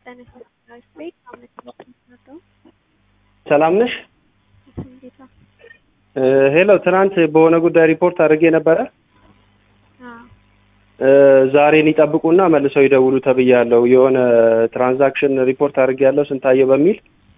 ሰላም ነሽ? ሄሎ ትናንት በሆነ ጉዳይ ሪፖርት አድርጌ ነበር። ዛሬን ይጠብቁና መልሰው ይደውሉ ተብያለሁ። የሆነ ትራንዛክሽን ሪፖርት አድርጌያለሁ ስንታየው በሚል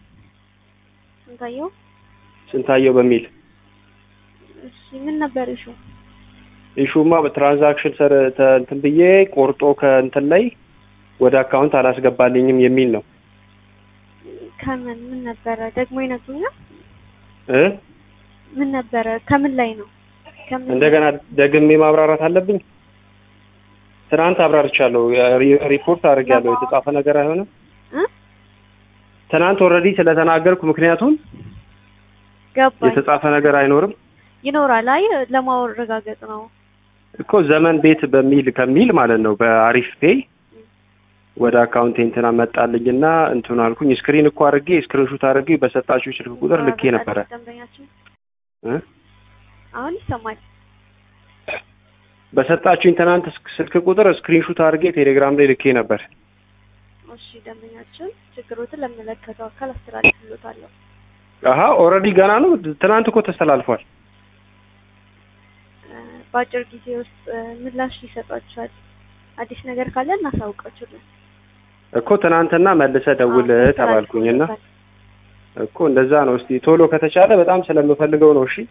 ስንታየው በሚል እሺ ምን ነበር እሹ? ኢሹማ በትራንዛክሽን እንትን ብዬ ቆርጦ ከእንትን ላይ ወደ አካውንት አላስገባልኝም የሚል ነው። ከምን ምን ነበር ደግሞ ይነግሩኛል? ምን ነበር ከምን ላይ ነው? እንደገና ደግሜ ማብራራት አለብኝ? ትናንት አብራርቻለሁ። ሪፖርት አድርጌያለሁ። የተጻፈ ነገር አይሆንም? ትናንት ኦልሬዲ ስለተናገርኩ ምክንያቱም የተጻፈ ነገር አይኖርም? ይኖራል። አይ ለማረጋገጥ ነው እኮ ዘመን ቤት በሚል ከሚል ማለት ነው። በአሪፍ ፔይ ወደ አካውንት እንትና መጣልኝና እንትን አልኩኝ። ስክሪን እኮ አድርጌ ስክሪንሾት አድርጌ በሰጣችሁ ስልክ ቁጥር ልኬ ነበር። አሁን ይሰማል። በሰጣችሁኝ ትናንት ስልክ ቁጥር ስክሪንሾት አድርጌ ቴሌግራም ላይ ልኬ ነበር። እሺ ደንበኛችን ችግሮትን ለመለከተው አካል አስተላልፍልዎታለሁ። አሃ ኦልሬዲ ገና ነው። ትናንት እኮ ተስተላልፏል። በአጭር ጊዜ ውስጥ ምላሽ ይሰጣችኋል። አዲስ ነገር ካለ እናሳውቃችኋለን እኮ። ትናንትና መልሰ ደውል ተባልኩኝና እኮ እንደዛ ነው። እስቲ ቶሎ ከተቻለ በጣም ስለምፈልገው ነው። እሺ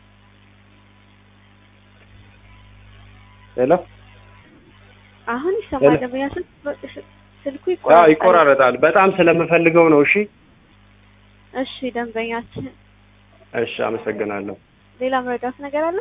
ሄሎ አሁን ይሰማል? ደንበኛችን ስልኩ ይቆራረጣል። በጣም ስለምፈልገው ነው። እሺ እሺ ደንበኛችን። እሺ አመሰግናለሁ። ሌላ መረዳት ነገር አለ?